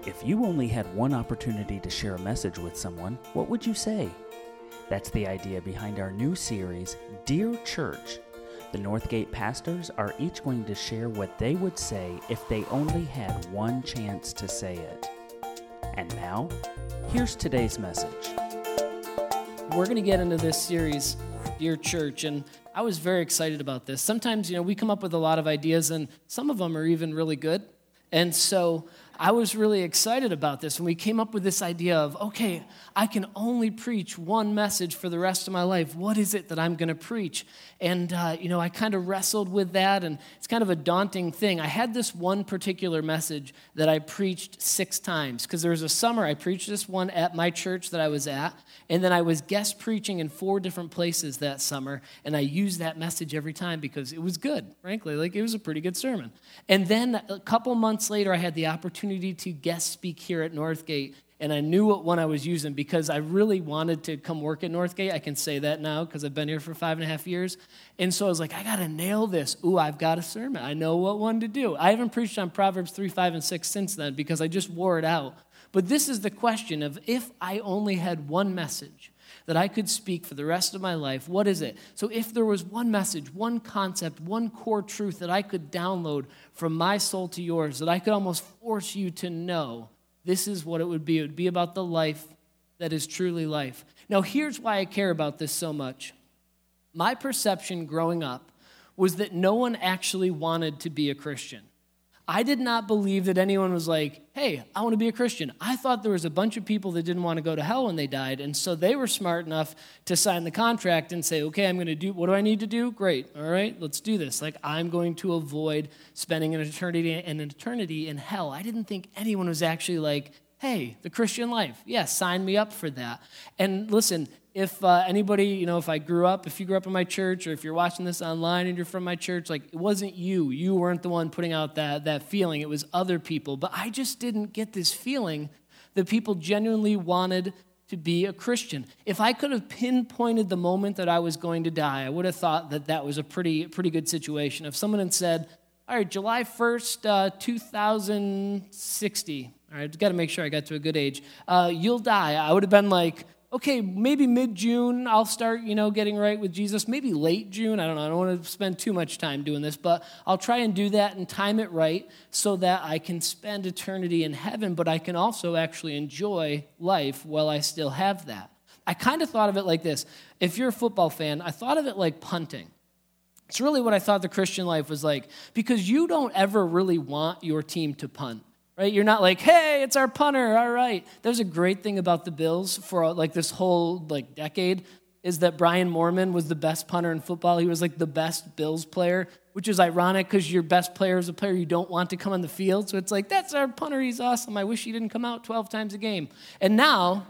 If you only had one opportunity to share a message with someone, what would you say? That's the idea behind our new series, Dear Church. The Northgate pastors are each going to share what they would say if they only had one chance to say it. And now, here's today's message. We're going to get into this series, Dear Church, and I was very excited about this. Sometimes, we come up with a lot of ideas, and some of them are even really good. And so I was really excited about this, and we came up with this idea of, okay, I can only preach one message for the rest of my life. What is it that I'm going to preach? And, I kind of wrestled with that, and it's kind of a daunting thing. I had this one particular message that I preached 6 times, because there was a summer I preached this one at my church that I was at, and then I was guest preaching in 4 different places that summer, and I used that message every time because it was good, frankly. It was a pretty good sermon. And then a couple months later, I had the opportunity to guest speak here at Northgate, and I knew what one I was using because I really wanted to come work at Northgate. I can say that now because I've been here for 5.5 years. And so I was like, I got to nail this. Ooh, I've got a sermon. I know what one to do. I haven't preached on Proverbs 3, 5, and 6 since then because I just wore it out. But this is the question of if I only had one message that I could speak for the rest of my life, what is it? So if there was one message, one concept, one core truth that I could download from my soul to yours, that I could almost force you to know, this is what it would be. It would be about the life that is truly life. Now, here's why I care about this so much. My perception growing up was that no one actually wanted to be a Christian. I did not believe that anyone was like, hey, I want to be a Christian. I thought there was a bunch of people that didn't want to go to hell when they died, and so they were smart enough to sign the contract and say, okay, I'm going to do, what do I need to do? Great, all right, let's do this. I'm going to avoid spending an eternity in hell. I didn't think anyone was actually like, hey, the Christian life, yes, sign me up for that. And listen, if anybody, if you grew up in my church, or if you're watching this online and you're from my church, it wasn't you. You weren't the one putting out that feeling. It was other people. But I just didn't get this feeling that people genuinely wanted to be a Christian. If I could have pinpointed the moment that I was going to die, I would have thought that was a pretty good situation. If someone had said, all right, July 1st, 2060, all right, got to make sure I got to a good age, you'll die, I would have been like, okay, maybe mid-June, I'll start, getting right with Jesus. Maybe late June, I don't know. I don't want to spend too much time doing this, but I'll try and do that and time it right so that I can spend eternity in heaven, but I can also actually enjoy life while I still have that. I kind of thought of it like this. If you're a football fan, I thought of it like punting. It's really what I thought the Christian life was like, because you don't ever really want your team to punt. Right? You're not like, hey, it's our punter, all right. There's a great thing about the Bills for this whole decade is that Brian Moorman was the best punter in football. He was the best Bills player, which is ironic because your best player is a player you don't want to come on the field. So it's that's our punter, he's awesome. I wish he didn't come out 12 times a game. And now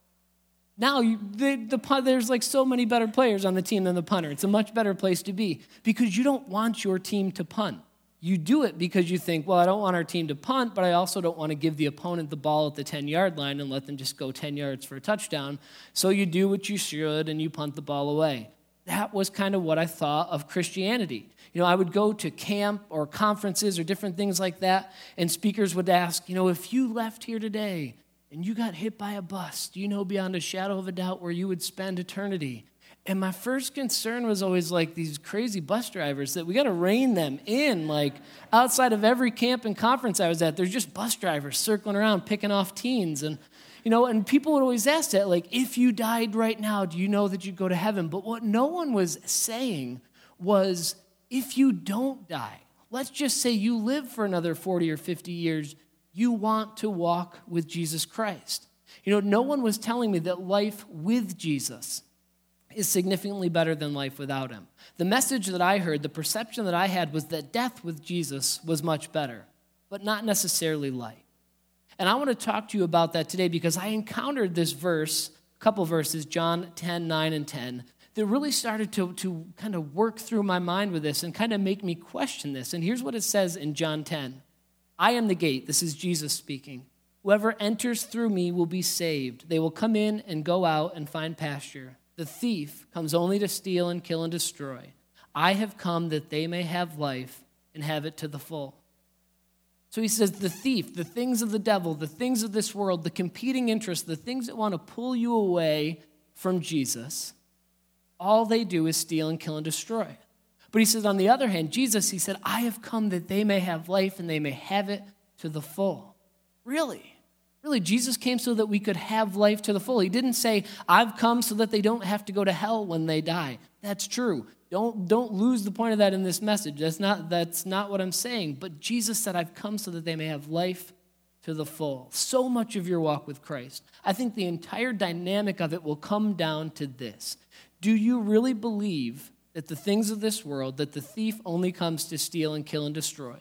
there's so many better players on the team than the punter. It's a much better place to be because you don't want your team to punt. You do it because you think, well, I don't want our team to punt, but I also don't want to give the opponent the ball at the 10-yard line and let them just go 10 yards for a touchdown. So you do what you should and you punt the ball away. That was kind of what I thought of Christianity. I would go to camp or conferences or different things like that, and speakers would ask, if you left here today and you got hit by a bus, do you know beyond a shadow of a doubt where you would spend eternity? And my first concern was always these crazy bus drivers that we got to rein them in. Outside of every camp and conference I was at, there's just bus drivers circling around picking off teens. And, and people would always ask that, if you died right now, do you know that you'd go to heaven? But what no one was saying was, if you don't die, let's just say you live for another 40 or 50 years, you want to walk with Jesus Christ. No one was telling me that life with Jesus is significantly better than life without him. The message that I heard, the perception that I had was that death with Jesus was much better, but not necessarily life. And I want to talk to you about that today because I encountered this verse, a couple verses, John 10, 9, and 10, that really started to kind of work through my mind with this and kind of make me question this. And here's what it says in John 10. I am the gate. This is Jesus speaking. Whoever enters through me will be saved. They will come in and go out and find pasture. The thief comes only to steal and kill and destroy. I have come that they may have life and have it to the full. So he says the thief, the things of the devil, the things of this world, the competing interests, the things that want to pull you away from Jesus, all they do is steal and kill and destroy. But he says, on the other hand, Jesus, he said, I have come that they may have life and they may have it to the full. Really? Really, Jesus came so that we could have life to the full. He didn't say, I've come so that they don't have to go to hell when they die. That's true. Don't lose the point of that in this message. That's not what I'm saying. But Jesus said, I've come so that they may have life to the full. So much of your walk with Christ. I think the entire dynamic of it will come down to this. Do you really believe that the things of this world, that the thief only comes to steal and kill and destroy?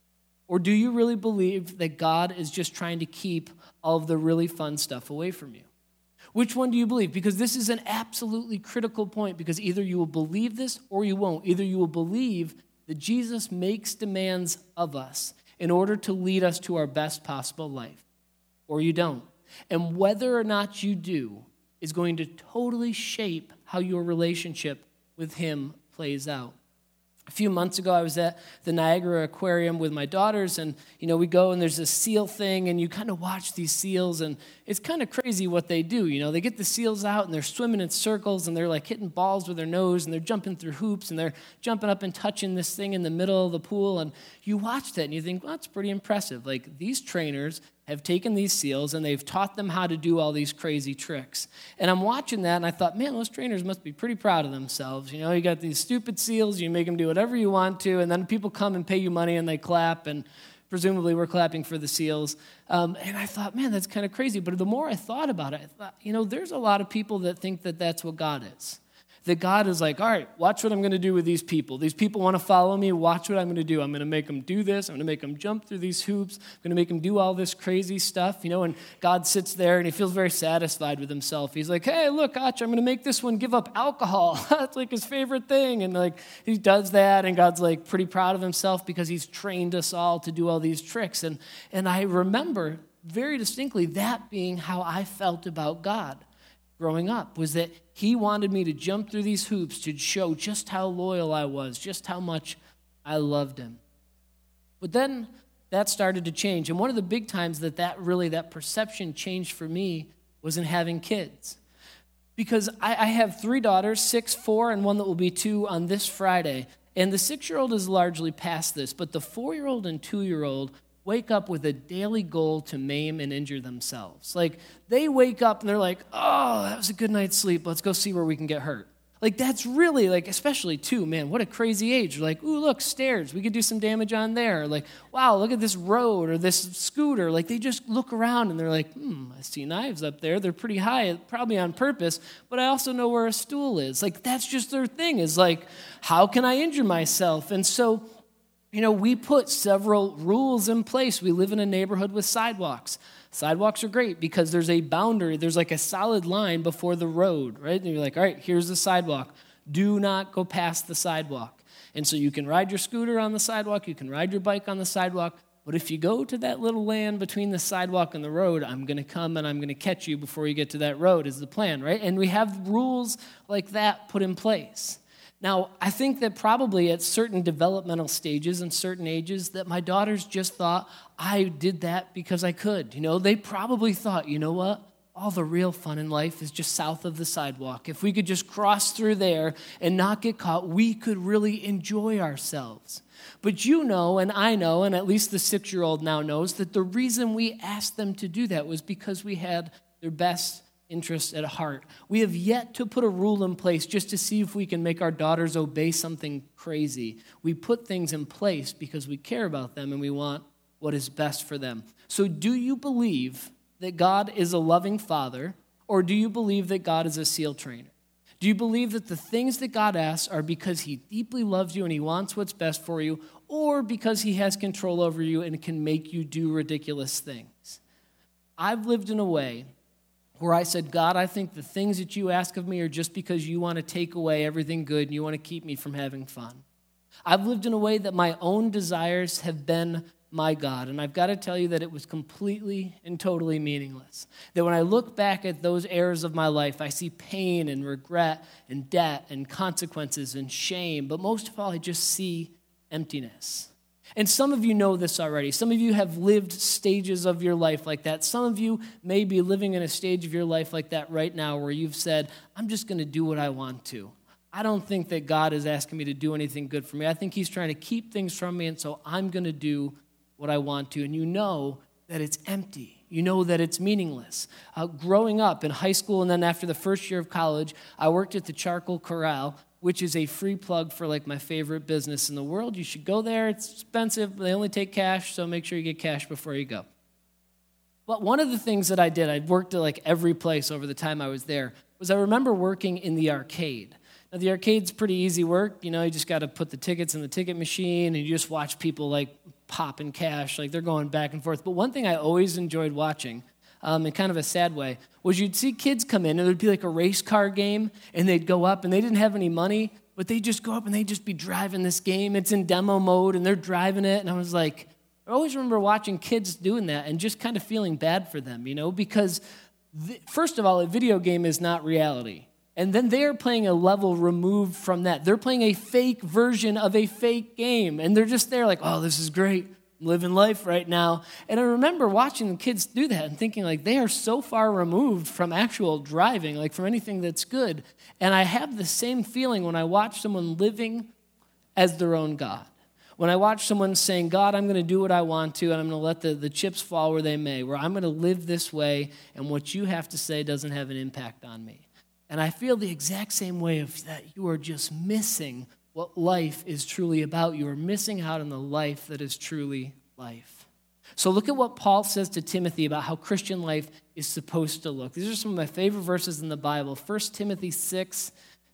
Or do you really believe that God is just trying to keep all of the really fun stuff away from you? Which one do you believe? Because this is an absolutely critical point, because either you will believe this or you won't. Either you will believe that Jesus makes demands of us in order to lead us to our best possible life, or you don't. And whether or not you do is going to totally shape how your relationship with him plays out. A few months ago, I was at the Niagara Aquarium with my daughters, and, we go, and there's a seal thing, and you kind of watch these seals, and it's kind of crazy what they do. They get the seals out, and they're swimming in circles, and they're, like, hitting balls with their nose, and they're jumping through hoops, and they're jumping up and touching this thing in the middle of the pool, and you watch that, and you think, well, that's pretty impressive. Like, these trainers have taken these seals, and they've taught them how to do all these crazy tricks. And I'm watching that, and I thought, man, those trainers must be pretty proud of themselves. You got these stupid seals, you make them do whatever you want to, and then people come and pay you money, and they clap, and presumably we're clapping for the seals. And I thought, man, that's kind of crazy. But the more I thought about it, I thought, there's a lot of people that think that that's what God is. That God is like, all right, watch what I'm going to do with these people. These people want to follow me. Watch what I'm going to do. I'm going to make them do this. I'm going to make them jump through these hoops. I'm going to make them do all this crazy stuff, and God sits there and he feels very satisfied with himself. He's like, hey, look, Ach, I'm going to make this one give up alcohol. That's like his favorite thing. And he does that, and God's like pretty proud of himself because he's trained us all to do all these tricks. And I remember very distinctly that being how I felt about God growing up, was that he wanted me to jump through these hoops to show just how loyal I was, just how much I loved him. But then that started to change. And one of the big times that perception changed for me was in having kids. Because I have 3 daughters, 6, 4, and one that will be 2 on this Friday. And the 6-year-old is largely past this, but the 4-year-old and 2-year-old wake up with a daily goal to maim and injure themselves. Like, they wake up and they're like, oh, that was a good night's sleep. Let's go see where we can get hurt. Like, that's really, especially 2, man, what a crazy age. Like, ooh, look, stairs. We could do some damage on there. Like, wow, look at this road or this scooter. Like, they just look around and they're like, I see knives up there. They're pretty high, probably on purpose, but I also know where a stool is. Like, that's just their thing, is like, how can I injure myself? And so, we put several rules in place. We live in a neighborhood with sidewalks. Sidewalks are great because there's a boundary. There's like a solid line before the road, right? And you're like, all right, here's the sidewalk. Do not go past the sidewalk. And so you can ride your scooter on the sidewalk. You can ride your bike on the sidewalk. But if you go to that little land between the sidewalk and the road, I'm going to come and I'm going to catch you before you get to that road is the plan, right? And we have rules like that put in place. Now, I think that probably at certain developmental stages and certain ages that my daughters just thought I did that because I could. They probably thought, you know what? All the real fun in life is just south of the sidewalk. If we could just cross through there and not get caught, we could really enjoy ourselves. But and I know, and at least the 6-year-old now knows, that the reason we asked them to do that was because we had their best interest at heart. We have yet to put a rule in place just to see if we can make our daughters obey something crazy. We put things in place because we care about them and we want what is best for them. So do you believe that God is a loving father, or do you believe that God is a SEAL trainer? Do you believe that the things that God asks are because he deeply loves you and he wants what's best for you, or because he has control over you and can make you do ridiculous things? I've lived in a way where I said, God, I think the things that you ask of me are just because you want to take away everything good and you want to keep me from having fun. I've lived in a way that my own desires have been my God, and I've got to tell you that it was completely and totally meaningless. That when I look back at those eras of my life, I see pain and regret and debt and consequences and shame, but most of all, I just see emptiness. And some of you know this already. Some of you have lived stages of your life like that. Some of you may be living in a stage of your life like that right now where you've said, I'm just going to do what I want to. I don't think that God is asking me to do anything good for me. I think he's trying to keep things from me, and so I'm going to do what I want to. And you know that it's empty. You know that it's meaningless. Growing up in high school and then after the first year of college, I worked at the Charcoal Corral, which is a free plug for like my favorite business in the world. You should go there. It's expensive. They only take cash, so make sure you get cash before you go. But one of the things that I did, I worked at like every place over the time I was there, was I remember working in the arcade. Now, the arcade's pretty easy work. You know, you just got to put the tickets in the ticket machine, and you just watch people like popping cash, like they're going back and forth. But one thing I always enjoyed watching, in kind of a sad way, was you'd see kids come in, and there'd be like a race car game, and they'd go up, and they didn't have any money, but they'd just go up, and they'd just be driving this game. It's in demo mode, and they're driving it, and I was like, I always remember watching kids doing that and just kind of feeling bad for them, you know, because first of all, a video game is not reality. And then they're playing a level removed from that. They're playing a fake version of a fake game. And they're just there like, oh, this is great. I'm living life right now. And I remember watching the kids do that and thinking like they are so far removed from actual driving, like from anything that's good. And I have the same feeling when I watch someone living as their own God. When I watch someone saying, God, I'm going to do what I want to, and I'm going to let the chips fall where they may, where I'm going to live this way, and what you have to say doesn't have an impact on me. And I feel the exact same way of that you are just missing what life is truly about. You are missing out on the life that is truly life. So look at what Paul says to Timothy about how Christian life is supposed to look. These are some of my favorite verses in the Bible. 1 Timothy 6,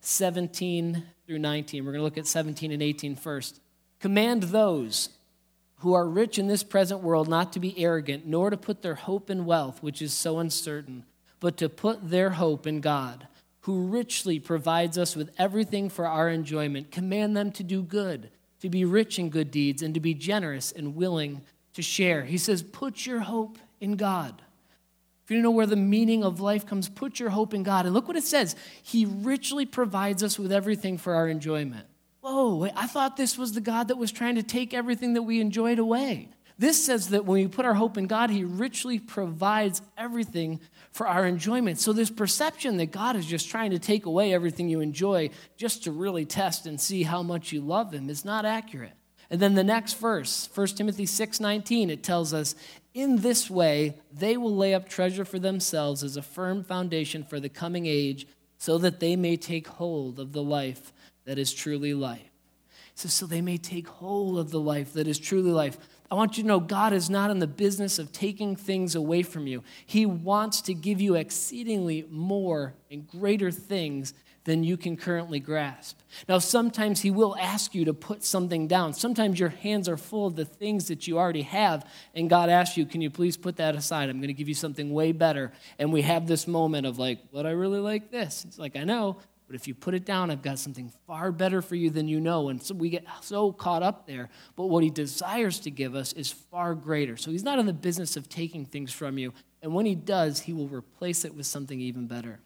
17 through 19. We're going to look at 17 and 18 first. Command those who are rich in this present world not to be arrogant, nor to put their hope in wealth, which is so uncertain, but to put their hope in God, who richly provides us with everything for our enjoyment. Command them to do good, to be rich in good deeds, and to be generous and willing to share. He says, put your hope in God. If you don't know where the meaning of life comes, put your hope in God. And look what it says. He richly provides us with everything for our enjoyment. Whoa, wait, I thought this was the God that was trying to take everything that we enjoyed away. This says that when we put our hope in God, he richly provides everything for our enjoyment. So this perception that God is just trying to take away everything you enjoy just to really test and see how much you love him is not accurate. And then the next verse, 1 Timothy 6:19, it tells us, in this way they will lay up treasure for themselves as a firm foundation for the coming age, so that they may take hold of the life that is truly life. So they may take hold of the life that is truly life. I want you to know God is not in the business of taking things away from you. He wants to give you exceedingly more and greater things than you can currently grasp. Now, sometimes he will ask you to put something down. Sometimes your hands are full of the things that you already have, and God asks you, can you please put that aside? I'm going to give you something way better. And we have this moment of like, but I really like this. It's like, I know, but if you put it down, I've got something far better for you than you know. And so we get so caught up there. But what he desires to give us is far greater. So he's not in the business of taking things from you. And when he does, he will replace it with something even better.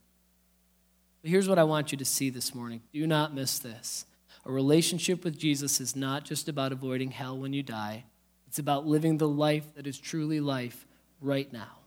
But here's what I want you to see this morning. Do not miss this. A relationship with Jesus is not just about avoiding hell when you die. It's about living the life that is truly life right now.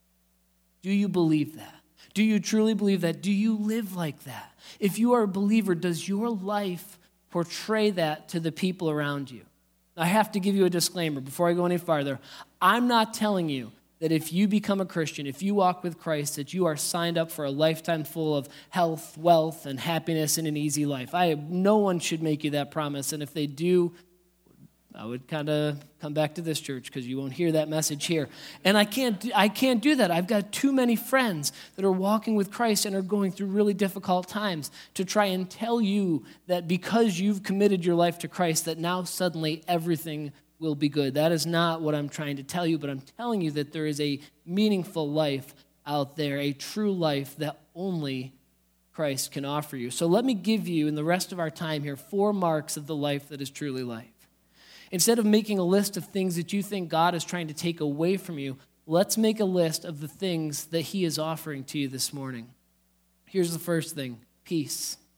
Do you believe that? Do you truly believe that? Do you live like that? If you are a believer, does your life portray that to the people around you? I have to give you a disclaimer before I go any farther. I'm not telling you that if you become a Christian, if you walk with Christ, that you are signed up for a lifetime full of health, wealth, and happiness and an easy life. No one should make you that promise, and if they do, I would kind of come back to this church because you won't hear that message here. And I can't do that. I've got too many friends that are walking with Christ and are going through really difficult times to try and tell you that because you've committed your life to Christ, that now suddenly everything will be good. That is not what I'm trying to tell you, but I'm telling you that there is a meaningful life out there, a true life that only Christ can offer you. So let me give you, in the rest of our time here, 4 marks of the life that is truly life. Instead of making a list of things that you think God is trying to take away from you, let's make a list of the things that he is offering to you this morning. Here's the first thing, peace.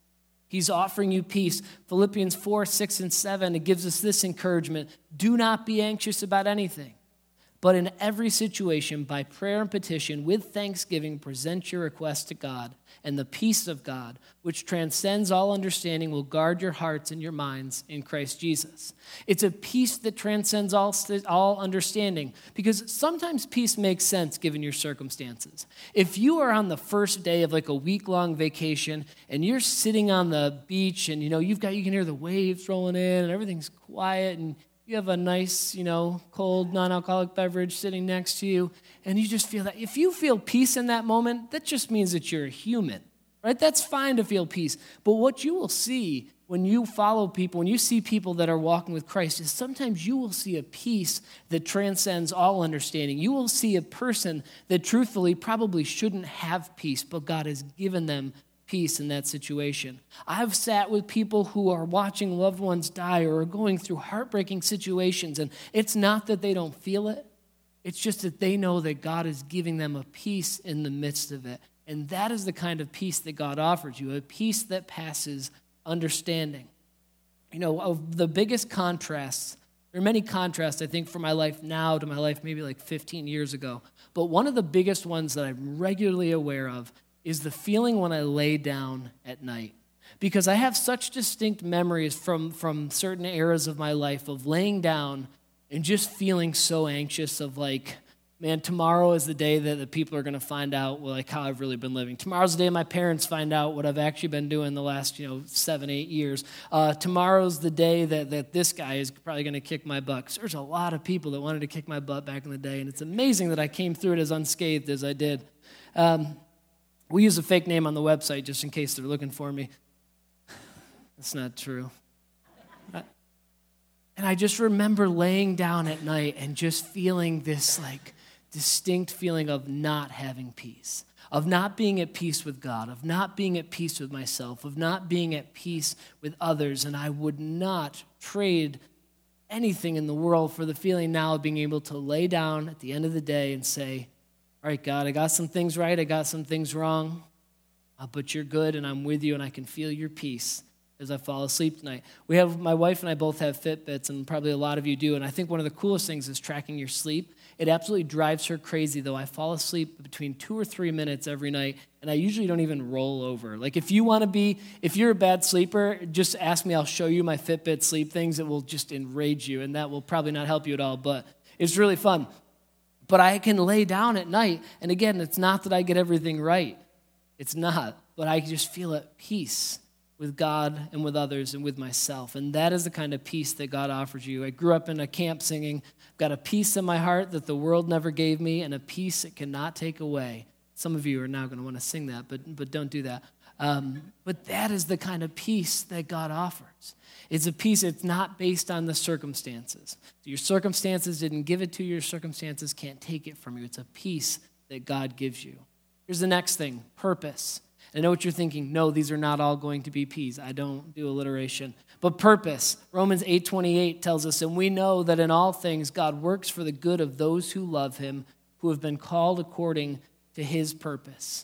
He's offering you peace. Philippians 4, 6, and 7, it gives us this encouragement. Do not be anxious about anything, but in every situation, by prayer and petition, with thanksgiving, present your requests to God, and the peace of God, which transcends all understanding, will guard your hearts and your minds in Christ Jesus. It's a peace that transcends all understanding, because sometimes peace makes sense given your circumstances. If you are on the first day of like a week-long vacation, and you're sitting on the beach, and you can hear the waves rolling in, and everything's quiet, and you have a nice, cold, non-alcoholic beverage sitting next to you, and you just feel that. If you feel peace in that moment, that just means that you're a human, right? That's fine to feel peace. But what you will see when you follow people, when you see people that are walking with Christ, is sometimes you will see a peace that transcends all understanding. You will see a person that truthfully probably shouldn't have peace, but God has given them peace in that situation. I've sat with people who are watching loved ones die or are going through heartbreaking situations, and it's not that they don't feel it. It's just that they know that God is giving them a peace in the midst of it. And that is the kind of peace that God offers you, a peace that passes understanding. Of the biggest contrasts, there are many contrasts, I think, from my life now to my life maybe like 15 years ago. But one of the biggest ones that I'm regularly aware of is the feeling when I lay down at night. Because I have such distinct memories from certain eras of my life of laying down and just feeling so anxious of like, man, tomorrow is the day that the people are going to find out how I've really been living. Tomorrow's the day my parents find out what I've actually been doing the last 7, 8 years. Tomorrow's the day that this guy is probably going to kick my butt. 'Cause there's a lot of people that wanted to kick my butt back in the day, and it's amazing that I came through it as unscathed as I did. We use a fake name on the website just in case they're looking for me. That's not true. And I just remember laying down at night and just feeling this distinct feeling of not having peace, of not being at peace with God, of not being at peace with myself, of not being at peace with others. And I would not trade anything in the world for the feeling now of being able to lay down at the end of the day and say, all right, God, I got some things right, I got some things wrong, but you're good and I'm with you and I can feel your peace as I fall asleep tonight. My wife and I both have Fitbits, and probably a lot of you do, and I think one of the coolest things is tracking your sleep. It absolutely drives her crazy, though. I fall asleep between 2 or 3 minutes every night, and I usually don't even roll over. If you're a bad sleeper, just ask me, I'll show you my Fitbit sleep things that will just enrage you, and that will probably not help you at all, but it's really fun. But I can lay down at night, and again, it's not that I get everything right. It's not, but I just feel at peace with God and with others and with myself. And that is the kind of peace that God offers you. I grew up in a camp singing, got a peace in my heart that the world never gave me, and a peace it cannot take away. Some of you are now going to want to sing that, but don't do that. But that is the kind of peace that God offers. It's a peace, it's not based on the circumstances. Your circumstances didn't give it to you, your circumstances can't take it from you. It's a peace that God gives you. Here's the next thing, purpose. I know what you're thinking. No, these are not all going to be P's. I don't do alliteration. But purpose. Romans 8:28 tells us, and we know that in all things God works for the good of those who love him, who have been called according to his purpose.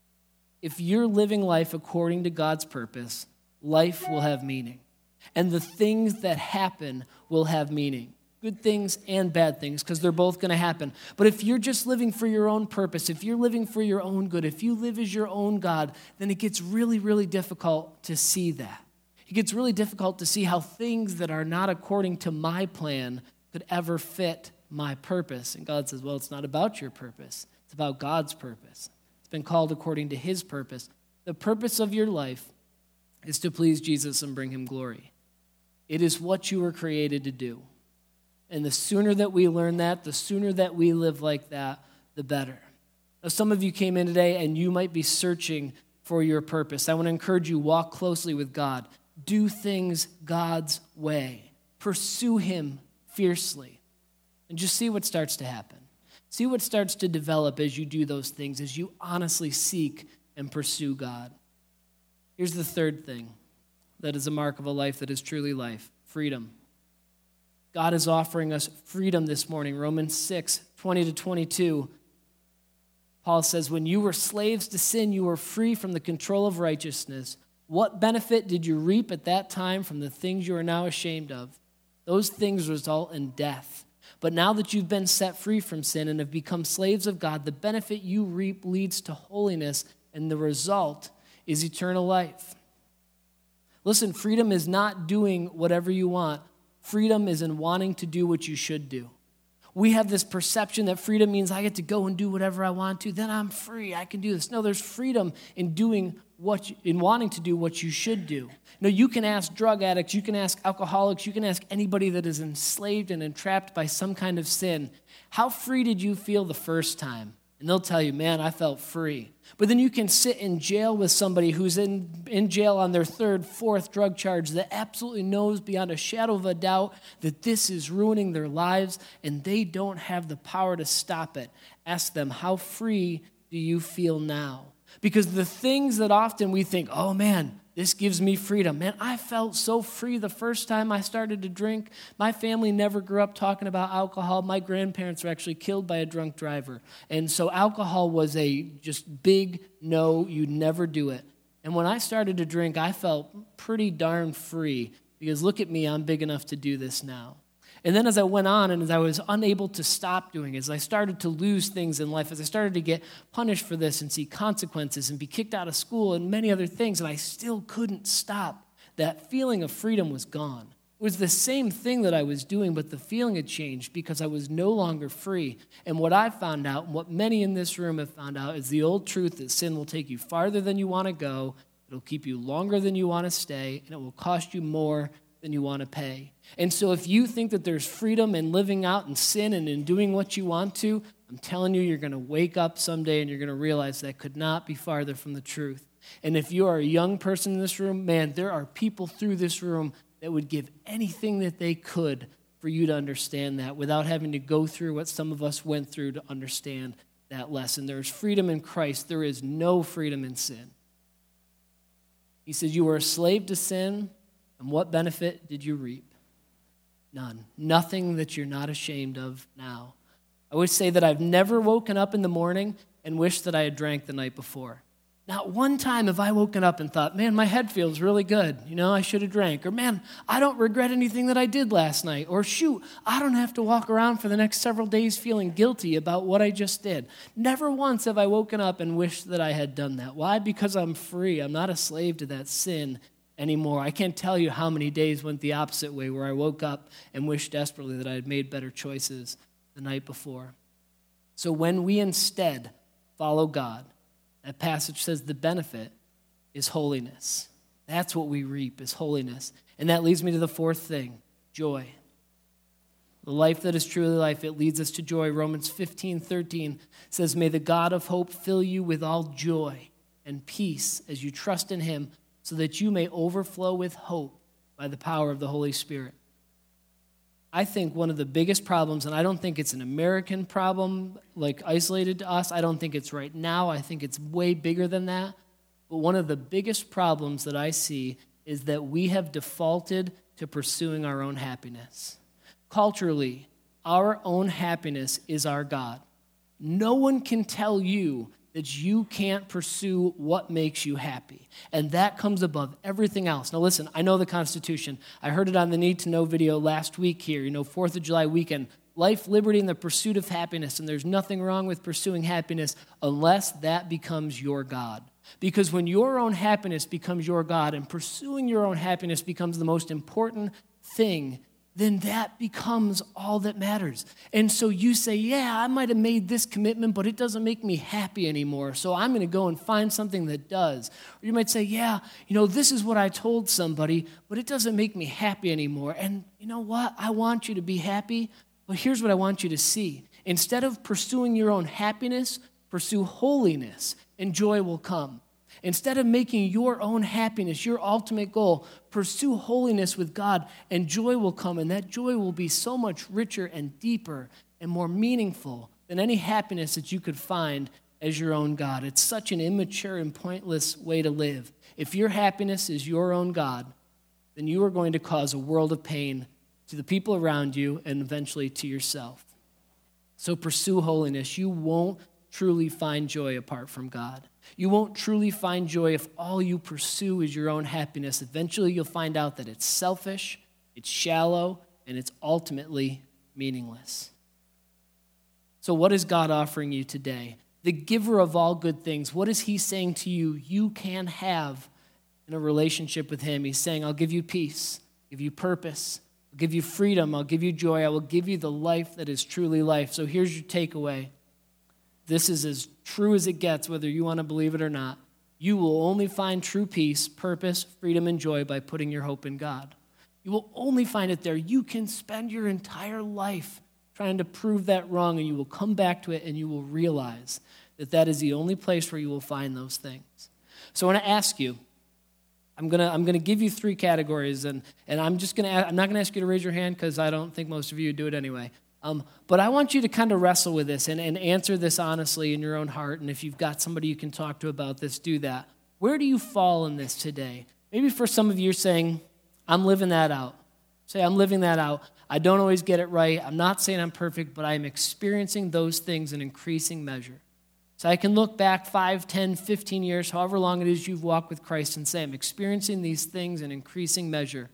If you're living life according to God's purpose, life will have meaning. And the things that happen will have meaning. Good things and bad things, because they're both going to happen. But if you're just living for your own purpose, if you're living for your own good, if you live as your own God, then it gets really, really difficult to see that. It gets really difficult to see how things that are not according to my plan could ever fit my purpose. And God says, well, it's not about your purpose. It's about God's purpose. It's been called according to his purpose. The purpose of your life is to please Jesus and bring him glory. It is what you were created to do. And the sooner that we learn that, the sooner that we live like that, the better. Now, some of you came in today and you might be searching for your purpose. I want to encourage you, walk closely with God. Do things God's way. Pursue him fiercely. And just see what starts to happen. See what starts to develop as you do those things, as you honestly seek and pursue God. Here's the third thing that is a mark of a life that is truly life, freedom. God is offering us freedom this morning. Romans 6:20-22. Paul says, when you were slaves to sin, you were free from the control of righteousness. What benefit did you reap at that time from the things you are now ashamed of? Those things result in death. But now that you've been set free from sin and have become slaves of God, the benefit you reap leads to holiness, and the result is eternal life. Listen, freedom is not doing whatever you want. Freedom is in wanting to do what you should do. We have this perception that freedom means I get to go and do whatever I want to, then I'm free, I can do this. No, there's freedom in wanting to do what you should do. You can ask drug addicts, you can ask alcoholics, you can ask anybody that is enslaved and entrapped by some kind of sin, how free did you feel the first time? And they'll tell you, man, I felt free. But then you can sit in jail with somebody who's in jail on their third, fourth drug charge that absolutely knows beyond a shadow of a doubt that this is ruining their lives and they don't have the power to stop it. Ask them, how free do you feel now? Because the things that often we think, oh man, this gives me freedom. Man, I felt so free the first time I started to drink. My family never grew up talking about alcohol. My grandparents were actually killed by a drunk driver. And so alcohol was a just big no, you'd never do it. And when I started to drink, I felt pretty darn free because look at me, I'm big enough to do this now. And then as I went on and as I was unable to stop doing it, as I started to lose things in life, as I started to get punished for this and see consequences and be kicked out of school and many other things, and I still couldn't stop, that feeling of freedom was gone. It was the same thing that I was doing, but the feeling had changed because I was no longer free. And what I found out, and what many in this room have found out, is the old truth that sin will take you farther than you want to go, it'll keep you longer than you want to stay, and it will cost you more than you want to pay. And so if you think that there's freedom in living out in sin and in doing what you want to, I'm telling you, you're going to wake up someday and you're going to realize that could not be farther from the truth. And if you are a young person in this room, man, there are people through this room that would give anything that they could for you to understand that without having to go through what some of us went through to understand that lesson. There's freedom in Christ. There is no freedom in sin. He said, you were a slave to sin, and what benefit did you reap? None. Nothing that you're not ashamed of now. I would say that I've never woken up in the morning and wished that I had drank the night before. Not one time have I woken up and thought, man, my head feels really good. I should have drank. Or, man, I don't regret anything that I did last night. Or, shoot, I don't have to walk around for the next several days feeling guilty about what I just did. Never once have I woken up and wished that I had done that. Why? Because I'm free. I'm not a slave to that sin anymore. I can't tell you how many days went the opposite way where I woke up and wished desperately that I had made better choices the night before. So when we instead follow God, that passage says the benefit is holiness. That's what we reap is holiness. And that leads me to the fourth thing, joy. The life that is truly life, it leads us to joy. Romans 15:13 says, may the God of hope fill you with all joy and peace as you trust in him, so that you may overflow with hope by the power of the Holy Spirit. I think one of the biggest problems, and I don't think it's an American problem, like isolated to us. I don't think it's right now. I think it's way bigger than that. But one of the biggest problems that I see is that we have defaulted to pursuing our own happiness. Culturally, our own happiness is our God. No one can tell you that you can't pursue what makes you happy. And that comes above everything else. Now listen, I know the Constitution. I heard it on the Need to Know video last week here, 4th of July weekend. Life, liberty, and the pursuit of happiness. And there's nothing wrong with pursuing happiness unless that becomes your God. Because when your own happiness becomes your God and pursuing your own happiness becomes the most important thing, then that becomes all that matters. And so you say, yeah, I might have made this commitment, but it doesn't make me happy anymore, so I'm going to go and find something that does. Or you might say, yeah, this is what I told somebody, but it doesn't make me happy anymore. And you know what? I want you to be happy, but here's what I want you to see. Instead of pursuing your own happiness, pursue holiness, and joy will come. Instead of making your own happiness your ultimate goal, pursue holiness with God, and joy will come, and that joy will be so much richer and deeper and more meaningful than any happiness that you could find as your own God. It's such an immature and pointless way to live. If your happiness is your own God, then you are going to cause a world of pain to the people around you and eventually to yourself. So pursue holiness. You won't truly find joy apart from God. You won't truly find joy if all you pursue is your own happiness. Eventually, you'll find out that it's selfish, it's shallow, and it's ultimately meaningless. So what is God offering you today? The giver of all good things, what is he saying to you you can have in a relationship with him? He's saying, I'll give you peace, give you purpose, I'll give you freedom, I'll give you joy, I will give you the life that is truly life. So here's your takeaway. This is as true as it gets, whether you want to believe it or not. You will only find true peace, purpose, freedom, and joy by putting your hope in God. You will only find it there. You can spend your entire life trying to prove that wrong, and you will come back to it, and you will realize that that is the only place where you will find those things. So I want to ask you, I'm gonna give you 3 categories, and I'm not gonna ask you to raise your hand because I don't think most of you do it anyway. But I want you to kind of wrestle with this and answer this honestly in your own heart. And if you've got somebody you can talk to about this, do that. Where do you fall in this today? Maybe for some of you, you're saying, I'm living that out. Say, I'm living that out. I don't always get it right. I'm not saying I'm perfect, but I'm experiencing those things in increasing measure. So I can look back 5, 10, 15 years, however long it is you've walked with Christ, and say, I'm experiencing these things in increasing measure.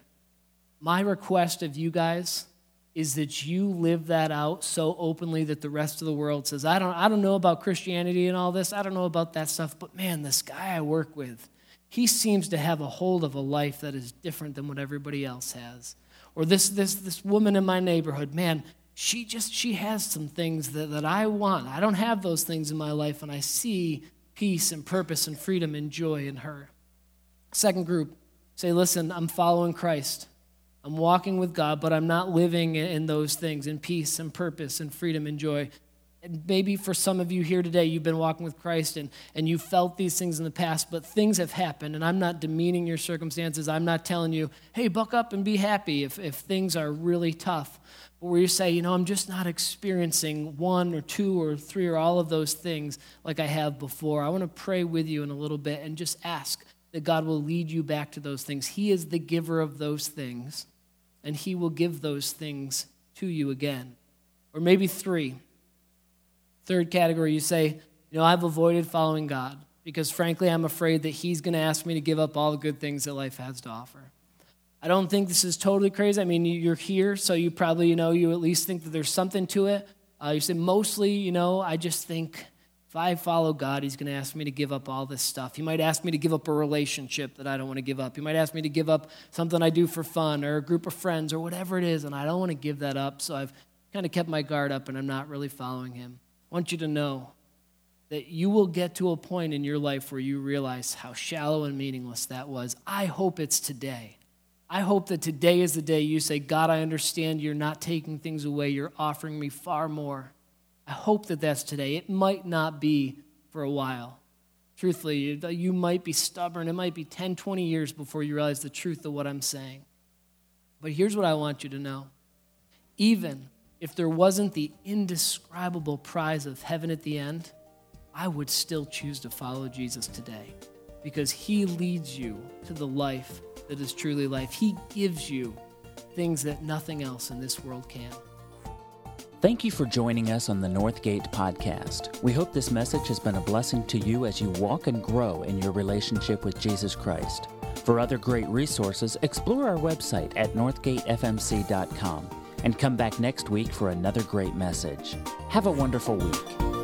My request of you guys is that you live that out so openly that the rest of the world says, I don't know about Christianity and all this. I don't know about that stuff. But man, this guy I work with, he seems to have a hold of a life that is different than what everybody else has. Or this woman in my neighborhood, man, she has some things that I want. I don't have those things in my life, and I see peace and purpose and freedom and joy in her. Second group, say, listen, I'm following Christ. I'm walking with God, but I'm not living in those things, in peace and purpose and freedom and joy. And maybe for some of you here today, you've been walking with Christ and you felt these things in the past, but things have happened, and I'm not demeaning your circumstances. I'm not telling you, hey, buck up and be happy if things are really tough. But where you say, I'm just not experiencing 1 or 2 or 3 or all of those things like I have before. I want to pray with you in a little bit and just ask that God will lead you back to those things. He is the giver of those things, and he will give those things to you again. Or maybe 3. Third category, you say, I've avoided following God because, frankly, I'm afraid that he's going to ask me to give up all the good things that life has to offer. I don't think this is totally crazy. I mean, you're here, so you probably, you at least think that there's something to it. You say, mostly, I just think if I follow God, he's going to ask me to give up all this stuff. He might ask me to give up a relationship that I don't want to give up. He might ask me to give up something I do for fun or a group of friends or whatever it is, and I don't want to give that up, so I've kind of kept my guard up, and I'm not really following him. I want you to know that you will get to a point in your life where you realize how shallow and meaningless that was. I hope it's today. I hope that today is the day you say, God, I understand you're not taking things away. You're offering me far more. I hope that that's today. It might not be for a while. Truthfully, you might be stubborn. It might be 10, 20 years before you realize the truth of what I'm saying. But here's what I want you to know. Even if there wasn't the indescribable prize of heaven at the end, I would still choose to follow Jesus today because he leads you to the life that is truly life. He gives you things that nothing else in this world can. Thank you for joining us on the Northgate Podcast. We hope this message has been a blessing to you as you walk and grow in your relationship with Jesus Christ. For other great resources, explore our website at northgatefmc.com and come back next week for another great message. Have a wonderful week.